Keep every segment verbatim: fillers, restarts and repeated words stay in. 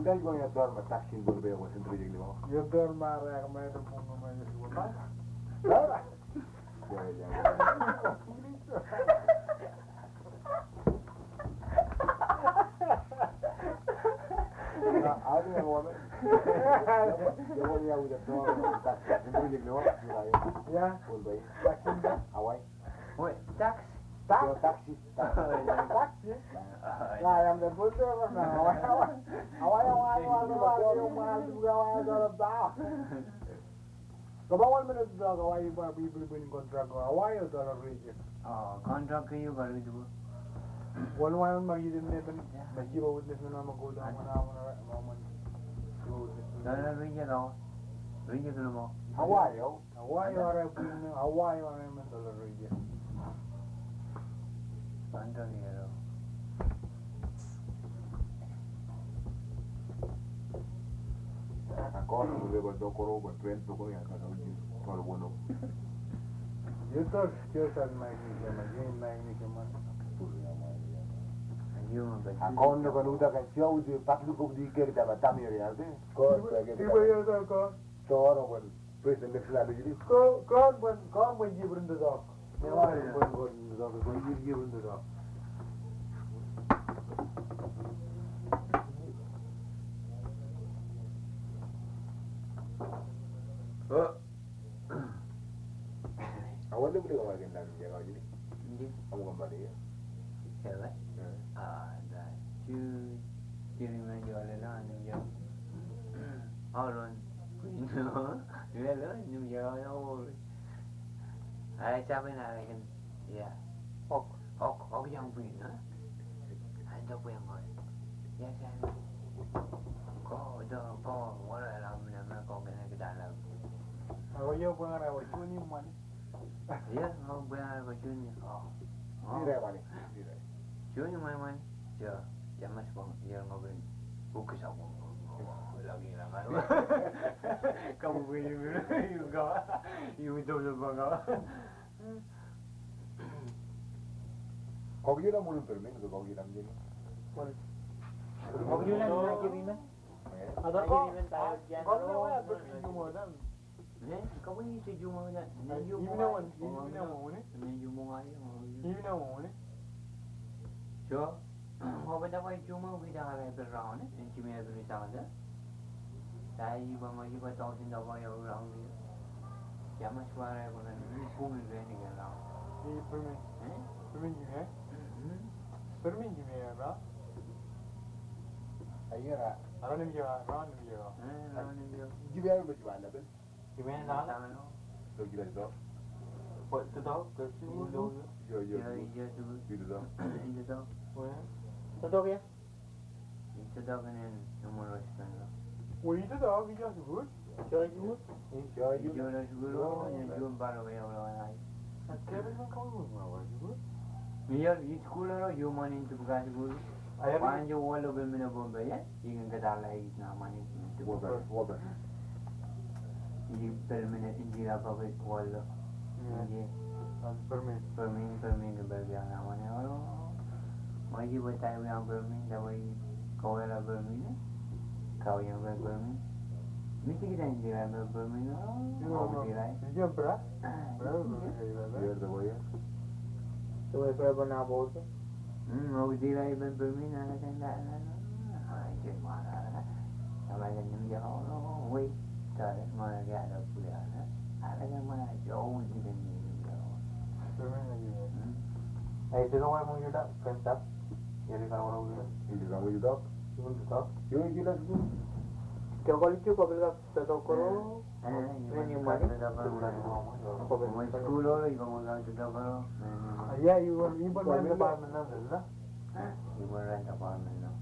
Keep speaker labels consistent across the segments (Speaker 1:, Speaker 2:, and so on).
Speaker 1: udah juga ya dorma taksi boleh ya wasit terjadi di bawah.
Speaker 2: Ya dorma ya kemarin tuh mau ngomongin sebuah.
Speaker 1: Dorma. Ya ya. Nah, ada yang mau yang mau ya udah dorma taksi terjadi di bawah.
Speaker 2: Ya.
Speaker 1: Boleh.
Speaker 2: Taksi.
Speaker 1: Awai.
Speaker 3: Woi, tax.
Speaker 1: Taksi. Taksi.
Speaker 2: Taksi. Nah, yang betul tuh kan. Awai awai. Awai awai awai awai juga awai dalam dah. Kawan mana tu dah awai baru beli beli kontrak awai atau dalam region.
Speaker 3: Oh, kontrak kayu baru itu.
Speaker 2: Walau mana magi dia ni kan magi bawa ni semua nama kau dah mana mana mana.
Speaker 3: Dalam region kau. Region tu mau.
Speaker 1: Awai yo.
Speaker 2: Awai orang punya awai orang mana dalam region.
Speaker 3: Kontrak ni lo.
Speaker 1: Akor boleh buat koro buat trend pokok yang kalau di kalau bono.
Speaker 2: Itu skill magi dia magi magi keman.
Speaker 3: Ayuh, betul.
Speaker 1: Akor ni kalau udah kan siapa udah patlu kau di kiri dah batam ya ya tu. Kau sebagai
Speaker 2: Ibu ya tu kau.
Speaker 1: Cara pun presiden next lalu jadi.
Speaker 2: Kau kau pun kau pun jadi berenda dah. Memang pun pun dah kau jadi berenda dah.
Speaker 1: Oh. Awal tu boleh kau makan lagi ya kau jadi.
Speaker 3: Jadi,
Speaker 1: Kamu kembali ya.
Speaker 3: cewek. Ah, dah. Cu, kiri mana jual lah ni jauh. Orang, kuino, jual lah ni jauh jauh. Ay, siapa nak kan? Ya. Ok, ok, ok yang punya. Ada apa yang kau? Ya, saya. Kau dah kau, orang lah mana kau kena ke dalam.
Speaker 2: Awak yo pun ada awak ni mana?
Speaker 3: Ya, kau bayar baju ni. Oh.
Speaker 1: Tidak mana? Tidak.
Speaker 3: Cuy ni mana? Ya, jangan sebang. Ya, kau beri. Bukan sama. Lagi lah kan. Kamu beri beri kau. You betul betul kau.
Speaker 1: Kau kira mulu permen tu kau kira macam ni.
Speaker 4: Kau kira nak kiri mana?
Speaker 2: Ada kau. Kau ni awak berpinjam mana?
Speaker 3: Ni, kau ni tujuh mau nak. Ni you
Speaker 2: Ini
Speaker 3: mau.
Speaker 2: nawan, ini nawan ni.
Speaker 3: Ni you mau aja.
Speaker 2: Ini nawan ni.
Speaker 3: So, kau pada kau cuma kita ada berlawan ni. Ini cuma ada berita ada. Tapi bang lagi kau tahu sini kau yang orang ni. Jangan suara kau ni pun ni kan lah.
Speaker 2: Ini permen.
Speaker 3: Eh?
Speaker 2: Permen ni eh? Permen ni apa?
Speaker 1: Ayah,
Speaker 2: Alam ni dia, alam ni dia.
Speaker 3: Eh, lawan ni dia.
Speaker 1: jiwa apa jiwa anda ben?
Speaker 4: Gimana dah?
Speaker 1: Kau kira tu?
Speaker 4: Buat tu tahu ke sini dulu.
Speaker 1: Yo yo.
Speaker 3: Ya, ya tu.
Speaker 1: Itu tu.
Speaker 3: Itu tu.
Speaker 4: Tu tahu ya?
Speaker 3: Itu tu kan nomor roskan lah.
Speaker 2: Wah itu dah kita sebut.
Speaker 4: Cuba jumpa.
Speaker 1: Yo yo.
Speaker 3: Itu dah sebelum yang jumpa baru yang orang lain.
Speaker 2: Kevin kan kau pun awak sebut.
Speaker 3: Biar di sekolah lo you mana itu bukan sekolah.
Speaker 2: Ayah
Speaker 3: Panjang walau bermina bomba ya, ingin kita lagi nama ni.
Speaker 1: Wabar, wabar.
Speaker 3: Ini bermina injil apa pun walau. Ini
Speaker 2: permen.
Speaker 3: bermin bermin berbiang nama ni. Kalau maju bertai yang bermin, dah kau yang bermin, kau yang bermin. Mesti kita injil yang bermin. Oh, injil lain.
Speaker 2: Dia berat. Berat berat.
Speaker 1: Biar tu boleh.
Speaker 4: Cuba saya pernah bawa tu.
Speaker 3: Hmm, mau dilai ben bermina kan dah lah. Hai, cik mana? Kalau yang ni jauh lo, wei, tak mana dia ada kuliah. Ada yang mana jauh ni kan ni jauh.
Speaker 2: Permen lagi.
Speaker 4: Eh, itu orang mau juga pentap. Jadi kalau orang juga.
Speaker 1: Itu kamu juga.
Speaker 4: Cuma tu tahu.
Speaker 1: Yo gila tu.
Speaker 4: Kau kalau itu kau bila tahu kau.
Speaker 3: Eh,
Speaker 4: Ini mana? Kau bila
Speaker 3: mau sekolah lo, ibu mau ganti kalau.
Speaker 2: Ya, you you pun main depan mana dah.
Speaker 3: Ibu rent apartment lo.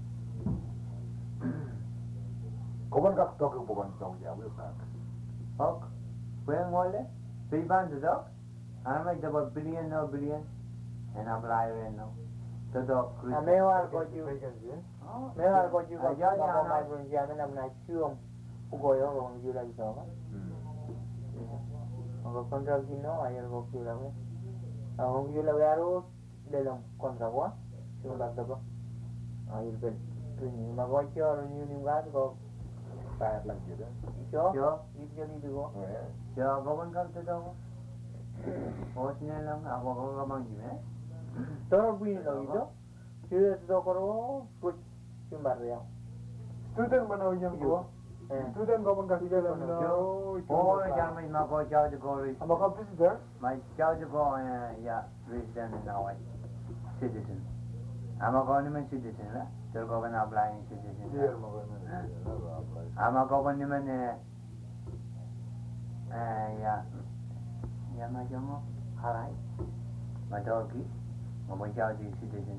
Speaker 1: Kau kan kak tahu kau bukan tahu dia, boleh tak?
Speaker 3: Ok, pulang boleh? Periban tu tak? Anak dapat billion no billion, and apply rent no. Tu tak.
Speaker 4: Mewah kau juga. Mewah kau juga.
Speaker 3: Ajar dia
Speaker 4: Kau main
Speaker 3: anak.
Speaker 4: pun jangan nak nak cium. Kau yo orang juga lagi tahu kan? Kau kontrak kino, ayar kau kira apa? Aku juga baru dalam kontrak wah, cuma tak dapat. Ayar bel.
Speaker 3: Ini makocor ini nimgat kok.
Speaker 1: Tayar lang gitu.
Speaker 3: Ijo? Itu jadi dulu. Ya, kapan kau tahu? Bosnya lang aku kau kamang gimana? Terus begini loh itu. Sudah tahu kalau put cumbar ya.
Speaker 2: Student mana yang gua? Student kau pun kasih jalan mana?
Speaker 3: Oh, jangan main makocor juga.
Speaker 2: Apa kau visitor?
Speaker 3: Main jauh juga ya resident nawai citizen. Ama kau ni main citizen lah. Terus kau kan applying citizen.
Speaker 2: Iya, makanya.
Speaker 3: Ama kau kan ni main eh ya ya macam apa? Harai, madogi, mau jauh di citizen.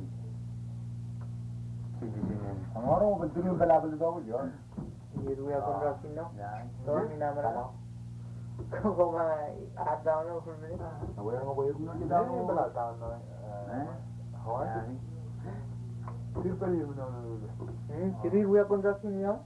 Speaker 3: Citizen.
Speaker 1: Orang betul ni bela bela tahu je.
Speaker 3: Ini dua kontrak ini. Tahu ni nama apa? Kau kau mana ada orang pun ni?
Speaker 1: Awak yang awak itu ni
Speaker 2: Kita ni bela tahun ni.
Speaker 3: Eh?
Speaker 2: Hawaii. Tirupati mana dulu?
Speaker 3: Hmm, jadi dua kontrak ini ya.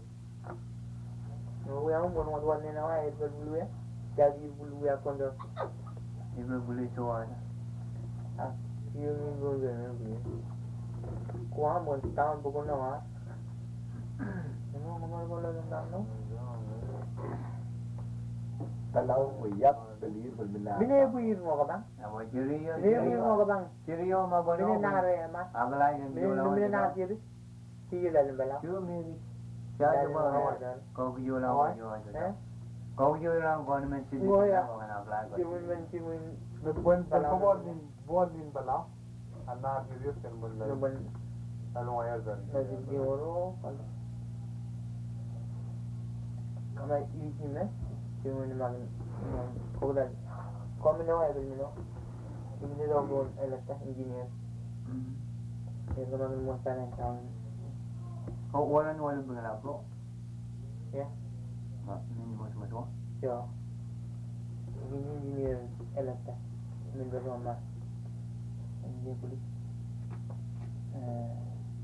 Speaker 3: Oh, yang pun mau buat ni nama itu dulu ya. Jadi dulu ya kontrak. Ibu boleh coba. Ah, you ni boleh ni. Kau mau tahun bukan nama? Ano kamar ko lang ang no?
Speaker 1: Talau wiyat belir berbina.
Speaker 3: Bine buir mo ka bang? Amo jiriyo. Bine buir mo ka bang? Jiriyo ma bono. Bine nare ma. Aglay ng jola. Bine na jiri. Sige la bala. Yo meri. Kaya mo ha. Ko yo la wa yo. Ko yo la government city ko na apply ko. Government city
Speaker 2: Bukan buat din buat din bala. Anak diri kan bala. Lalu ayar dan.
Speaker 3: Lagi di oro. Kama ini ni, cuma ni makan, kau dah, kau mana awak beli mana? Ini dah buat electric engineer. Ini kau makan muat sana tahun. Kau orang orang berapa lo? Ya. Mak, ni macam macam. Ya. Ini engineer electric, ini berapa? Engineer polis. Eh,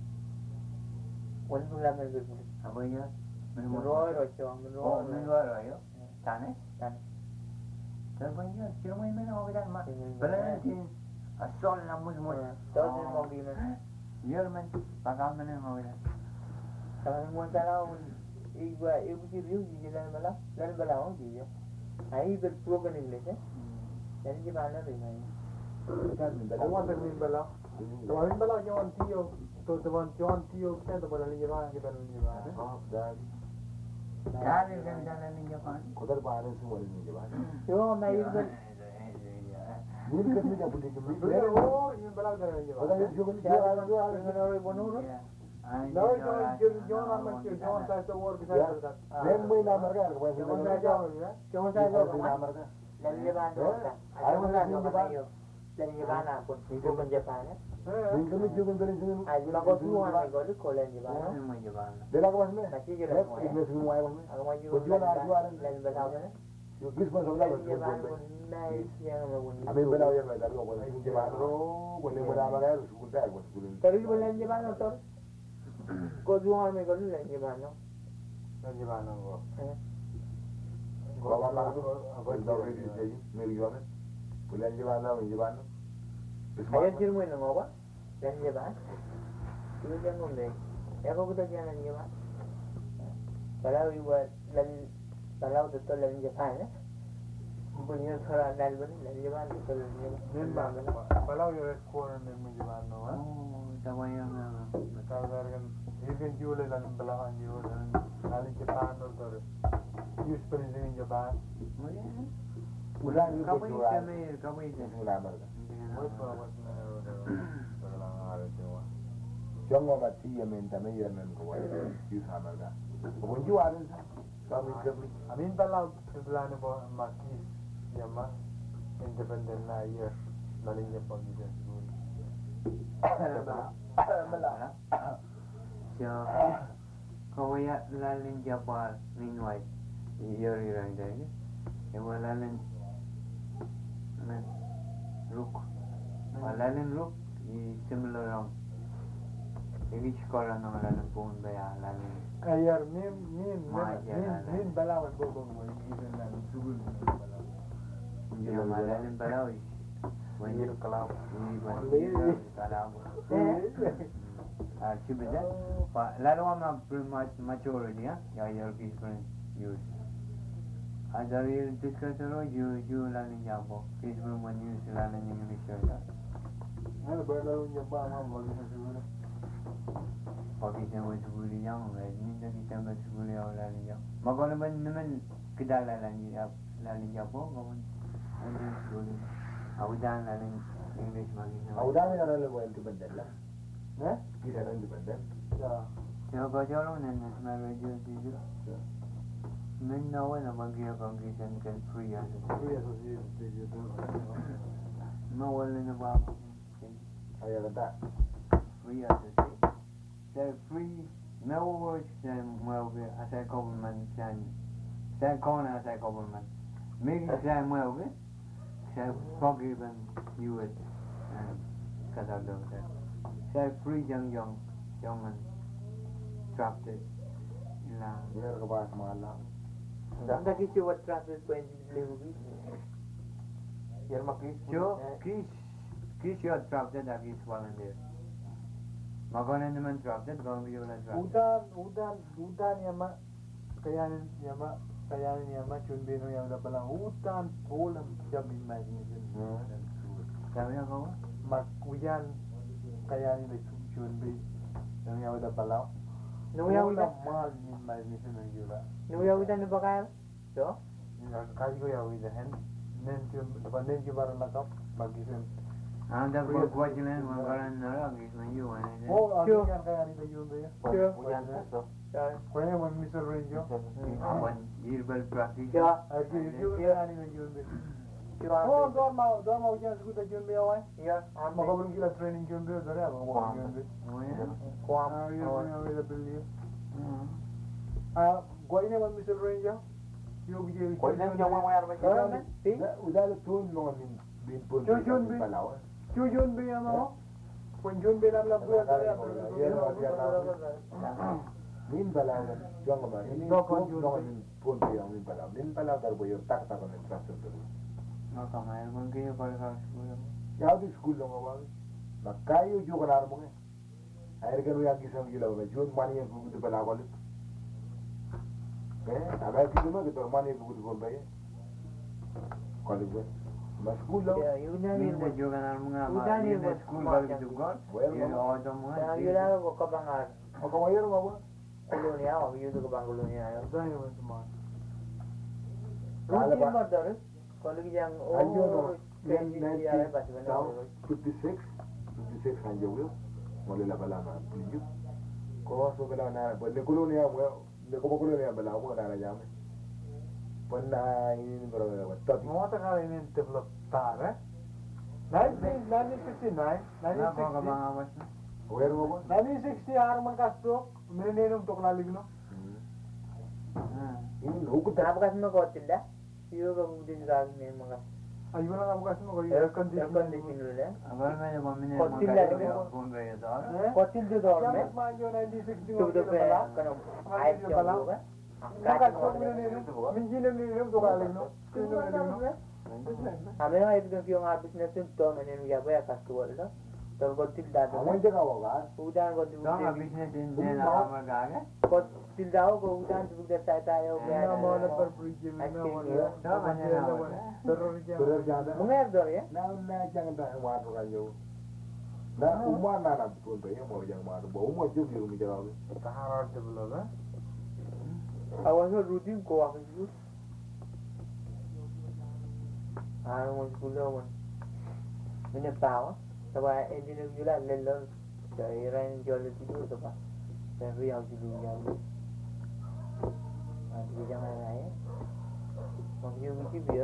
Speaker 3: orang berapa berapa? Apa ya? Menurut rojo, menurut menurut rojo, tanah, tanah. Terbanyak, cuma ini mana orang mak. Benar ni, asal namus semua. Tahu ni mau gimana? Ya, man, pakam mana mau gimana? Kalau mau tahu, ibu ibu si riu di jalan bala, jalan bala orang dia. Ayi berpuluh kan English eh. Jadi di mana ni mai?
Speaker 2: Awak termin bala. Termin bala jangan tio, tu termin jangan tio kita tu bala ni jangan kita ni jangan.
Speaker 1: Oh, dah.
Speaker 3: Dari kan jalan ni Japan.
Speaker 1: Kodar baharan semua ni je baharan.
Speaker 3: Yo, mai itu.
Speaker 1: Ni kan ni apa dia kembali?
Speaker 2: Oh, ini bala dah ni
Speaker 1: Kodar
Speaker 2: jangan.
Speaker 1: itu juga dia ada dua ada.
Speaker 3: Dengan orang bonur.
Speaker 2: Lalu jangan jangan aman sih, jangan saya tu work bisa terus.
Speaker 1: Yang main nama mereka, kau yang
Speaker 2: Jangan saya jauh, ya.
Speaker 3: Jangan saya jauh.
Speaker 1: nama mereka.
Speaker 3: Dari Jepang. Ada mana Jepang? Dari Jepang pun. Itu pun Jepang ya.
Speaker 1: Ini kami juga dari sini.
Speaker 3: Ayo lagu semua nak kau tu kolen Jepang. Semua Jepang.
Speaker 1: Dia nak apa sini?
Speaker 3: Nasi jelas semua.
Speaker 1: Ini semua yang mana?
Speaker 3: Aku maju.
Speaker 1: Kau jual ada jual.
Speaker 3: Lain belau mana?
Speaker 1: Yung gis mo sa wala
Speaker 3: Dari Jepang pun nice yang magun.
Speaker 1: Amin belau yang ada ko wala yung Jepang ro, wala mo na mga sukul tayo ko sukul.
Speaker 3: Tapi boleh Jepang tu. Kau jual me kau ni Jepang no.
Speaker 2: Nanti mana kau?
Speaker 1: Kau apa nak tu? Apa itu ready jadi? Meri jual me. Bulan Jepang na, Jepang.
Speaker 3: Ayat jirmu ni ngapa? Dan Jepang. Itu jangan deh. Ya kau kita jangan Jepang. Kalau ibu dan kalau betul lain Jepang ya. Punya thora lain pun lain Jepang betul lain Jepang.
Speaker 2: Memang. Kalau you record ni mungkin mana?
Speaker 3: Oh, sama yang
Speaker 2: Kalau kan, even jual dan belahan jual dan lain Jepang atau use perizin Jepang.
Speaker 1: Bulan itu
Speaker 3: kamu
Speaker 1: jual.
Speaker 3: itu ni, kamu itu.
Speaker 1: Bulan berapa?
Speaker 2: Buat apa? Belahan ada jual.
Speaker 1: Jangan mati yang minta mayan dan kau use hammer dah. Kau jual ni. Kami kami.
Speaker 2: Amin bala belahan apa makis yang mah independent lah year lain Jepang gitu.
Speaker 3: Bala. So, kau ya lalin Jepang meanwhile, year orang dah ni. Yang lalin, man, ruk, lalin ruk, i similar orang. Ini sekolah nama lalin pun bayar lalin.
Speaker 2: Ayar min min min min bala wat bobo mo even na sugul bala.
Speaker 3: Yang lalin bala wis.
Speaker 2: Wajib kalau
Speaker 3: ini kalau. Ah, Chibida. Laloma maturity, yeah, your peaceful use. As a real discussion, you you learning Jabo, peaceful when you learning English.
Speaker 2: Ano ba laro niya ba ang mga siguro?
Speaker 3: Pagi saya masuk yang, ni dah kita masuk yang lalu yang. Makanya mana mana kita lalu yang lalu yang apa? Kamu ada sekolah. Aku dah lalu English magi.
Speaker 1: Aku dah ni ada level independent lah.
Speaker 2: Eh?
Speaker 1: Kita ada independent.
Speaker 2: Ya.
Speaker 3: Saya kau jalan ni nak merajuk tu. Men nawa na bagi ako gisan kan free as.
Speaker 2: Free association tu.
Speaker 3: Mawal na ba?
Speaker 1: Ayah kata.
Speaker 3: Free as. Saya free, no work saya mau ke asal government saya saya kau na asal government. Maybe saya mau ke saya forgiven you it kata dong saya. Saya free yang yang jangan trapped lah.
Speaker 1: Biar ke bawah malam.
Speaker 3: Anda kisah what trapped point level.
Speaker 4: Biar makis.
Speaker 3: Jo kis kis your trapped dah kis volunteer. Makanya naman drop that kung hindi wala drop.
Speaker 2: Udan, udan, udan niya ma kayanin niya ma kayanin niya ma chunbi no yang dapat lang udan ulam jam imagination.
Speaker 3: Sabi niya ko?
Speaker 2: Mak uyan kayanin na chunbi yang yang dapat lang.
Speaker 3: Nuya udan
Speaker 2: mal imagination na yula.
Speaker 3: Nuya udan ba kaya? So?
Speaker 2: Kasi ko yaw udan hen nen chunbi dapat nen chunbi barang lakap magisin.
Speaker 3: Ah, dah buat buat jalan makaran nara gis man you ane.
Speaker 2: Oh, ano yan kayanin na yun ba yan?
Speaker 4: Uyan so.
Speaker 2: Kaya mo Mister Renjo.
Speaker 3: Awan herbal practice.
Speaker 2: Aki yun kayanin na yun ba? Oh, doon mau doon mau jangan suka jun be awai.
Speaker 3: Ya,
Speaker 2: Maka belum gila training jun be dari apa mau jun be.
Speaker 3: Oh ya.
Speaker 2: Kuam. Ah, ya ya ya beli. Ah, gua ini mau Mister Renjo. Yo biji.
Speaker 4: Kau ni yang mau mayar macam
Speaker 1: Udah udah le tuan lo min bin pun.
Speaker 2: Jun be. Chu jun be ano? Kung jun be lang lang buya dari apa?
Speaker 1: Min balaw kan, jangan mana. Ini kau jangan min pun dia min balaw. Min balaw dar boyo tak tak kan infrastruktur.
Speaker 3: Maka mayar kung kayo para sa school.
Speaker 1: Ya di school lo ngawang. Makayo juga nar mo nge. Air kan yang kisah gila ba. Jun mani yang kudu balaw balut. Eh, abai kitu mah kita mani kudu kon baye. Kalau gue mas school lo.
Speaker 3: Ya, yun na yun na juga na mga mga yun na school ba gitu god. Yun auto mga. Yun na ko kabangar.
Speaker 1: O kawayer mo ba?
Speaker 3: Kolonia, o yun ko bang kolonia ayo.
Speaker 2: Dahil mo semua.
Speaker 3: Rutin mo daro. Kalau yang oh.
Speaker 1: Anjo no.
Speaker 3: nineteen
Speaker 1: fifty-six, fifty-six anjo will. Mole la bala na pinju. Ko so bala na, boleh kolonia mo. De ko kolonia bala mo na na jam. Pernah ini berapa? Tapi
Speaker 2: Mau tak kali ini develop tar eh? nineteen sixty-nine,
Speaker 3: Na ko ka
Speaker 2: nineteen
Speaker 3: mga awas na.
Speaker 1: aware mo ba?
Speaker 2: nineteen sixty Ramon Castro मेरे नेनम तो कला लिखनो
Speaker 1: Ini hukum
Speaker 3: Kenapa kasih mau kotil dah? Iyo ka budin sa akin mga.
Speaker 2: ayuh ना आपको कसम कोई
Speaker 3: Air
Speaker 2: air condition
Speaker 3: condition dulu ya. Agar may naman
Speaker 2: Kotil
Speaker 3: mga
Speaker 2: lagi.
Speaker 3: kaya phone raya dor.
Speaker 2: Eh?
Speaker 3: Kotil do dor
Speaker 2: क्या
Speaker 3: में.
Speaker 2: मत मान जो nineteen sixty
Speaker 3: तो तो पे कनो आइट
Speaker 2: जो
Speaker 3: जो
Speaker 2: बला
Speaker 3: होगा.
Speaker 2: मका तो मेरे नेनम मिंजी ने नेनम तो कला लिखनो
Speaker 3: हमें ना itu क्यों आप business itu मैंने क्या बोला customer लो. तो कोtil dah
Speaker 1: Ang
Speaker 3: tu.
Speaker 1: hindi ka wala.
Speaker 3: Udan kotil. Kau business ini na magaga. Kotil dah ko udan tu kita saya tahu
Speaker 2: मैं मालूम पर ब्रिज में मैं मालूम teror क्या
Speaker 1: Sudah janda.
Speaker 3: Mengair dor ya.
Speaker 1: Na na jangan dah waru kayo. Na umma na na pun ba yung mo yang waru. Ba umma jug yung mi jawab.
Speaker 2: कहाँ develop है
Speaker 3: Awas tu rutin ko aku tu. Ah, mau sekolah mau. Ini tahu. Sebab engineer juga lelon. Jadi orang jual itu tu apa. Tapi yang tu dia tu. Ah, dia jangan lain. Mungkin mungkin biar.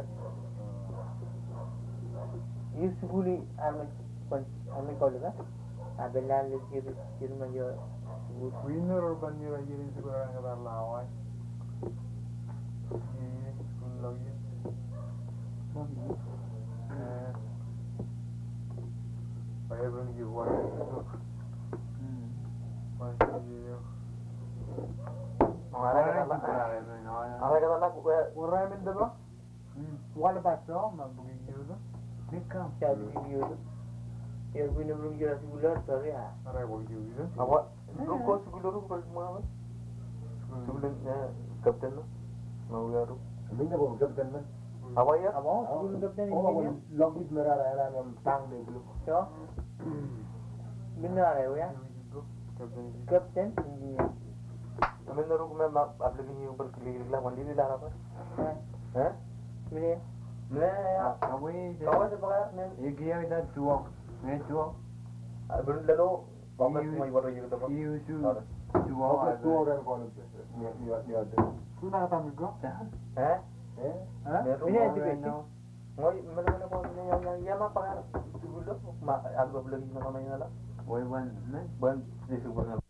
Speaker 3: Ini sekolah army army college kan? Abelan lagi kiri mana
Speaker 2: winner और बंदी रही है इसी को रंग दार लावा है ये स्कूल लगी है भाई बन की हुआ है बस ये
Speaker 3: हमारा कता हमारा कता ना
Speaker 2: वो रहा है मिलते बा वाले पास तो मैं बुकिंग किया था
Speaker 3: निकम क्या बुकिंग किया था Ya guna belum jelas bulan sorry ah.
Speaker 2: Ara boy juga.
Speaker 4: Apa? Lu kok sebelum lu kalau semua apa? Sebelumnya kapten lo. Mau ya lu.
Speaker 1: Minta bawa kapten man.
Speaker 4: Apa ya?
Speaker 3: Apa? Sebelum kapten
Speaker 1: Oh,
Speaker 3: ini.
Speaker 1: logis merah era yang tang deh belum.
Speaker 3: Yo. Benar ya.
Speaker 4: Kapten.
Speaker 3: Kapten engineer.
Speaker 4: Kami naruh kami aplik ini berkeliling lah mandi di dalam apa? Hah?
Speaker 3: Bila
Speaker 4: Nah, ya.
Speaker 3: Kamu ini
Speaker 4: Kawan sepakat nih.
Speaker 3: Ya kira kita dua. Ini dua.
Speaker 4: Belum lalu kamu semua ibu juga tuh.
Speaker 3: Iya tu.
Speaker 1: Dua orang dua orang kalau ni ni ni ada.
Speaker 2: Sudah kata juga.
Speaker 4: Hah?
Speaker 1: Eh?
Speaker 2: Hah?
Speaker 3: Ini itu kecil.
Speaker 4: Ngoy, mana-mana ko yang yang ya mah pangar. Siguro, ma algo belum nama yang ala.
Speaker 3: Woi wan,
Speaker 4: Ban di siguro